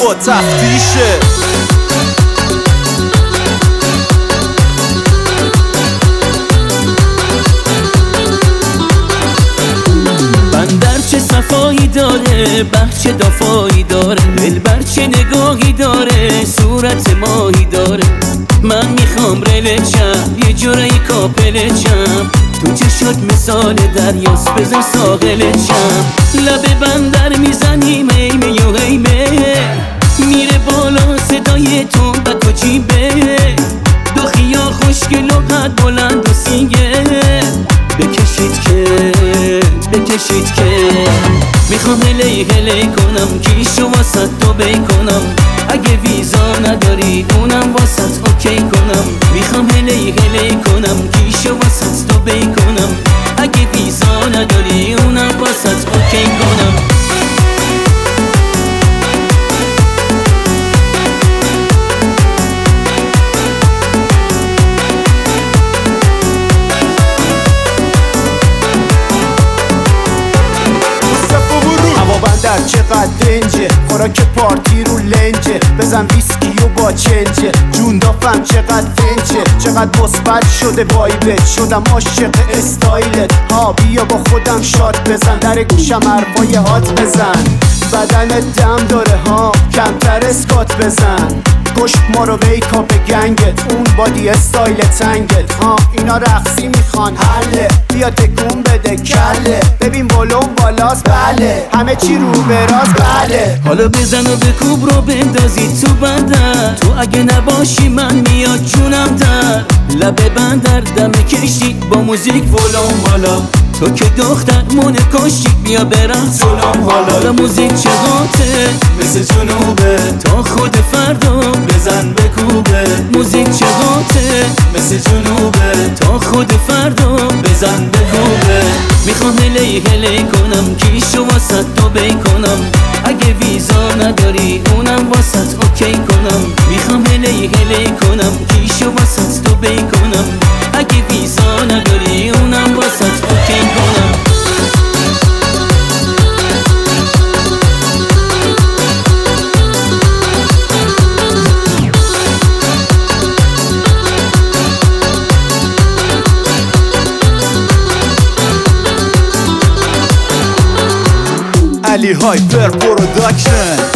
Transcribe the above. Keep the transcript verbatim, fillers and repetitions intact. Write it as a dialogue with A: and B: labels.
A: با تفتیشه.
B: بندر چه صفایی داره، بخچه دافایی داره، دلبر چه نگاهی داره، صورت ماهی داره. من میخوام رلچم یه جوری کاپلچم، تو چشات مثال دریاست بزن ساحلچم. لب بندر میزنیم ایمه و هیمه، میره بالا صدای تو بک و جیبه. دخیا خوشگل و قد بلند و سینگه، بکشید که بکشید که میخوام هلی هلی کنم، کیشو واسط تو بیکنم. اگه ویزا نداری اونم واسط اوکی کنم. میخوام هلی هلی کنم، کیشو واسط تو بیکنم. اگه ویزا نداری اونم واسط اوکی کنم.
A: بندر چقدر دنجه، خوراک پارتی رو لنجه. بزن ویسکی و با چنجه، جون دافم چقدر فنجه. چقدر مثبت شده وایبت، شدم عاشق استایلت. ها بیا با خودم شات بزن، در گوشم حرفای هات بزن. بدن دم داره ها، کمتر اسکات بزن. گشت ما رو ویکاپ گنگت، اون بادی استایل تنگت. ها اینا رقصی میخوان حله، بیا تکون بده کله. ببین بالون بالاست بله، همه چی رو براز بله.
B: حالا بزن و بکوب رو بندازی تو بندر، تو اگه نباشی من میاد جونم در. لب بندر دم کشی با موزیک ولوم بالا، تو که دختر مونه کشی بیا برم سلام حالا. موزیک چقاته مثل جنوبه، تا خود فردا بزن بکوبه. موزیک چقاته مثل جنوبه، تا خود فردا بزن بکوبه. میخوام هلی هلی کنم، کیشو واسط تو بیکنم. اگه ویزا نداری اونم واسط اوکی کنم. میخوام هلی هلی کنم، کیشو واسط تو بیکنم. اگه ویزا نداری اونم واسط اوکی کنم.
A: علی هایپر پروداکشن.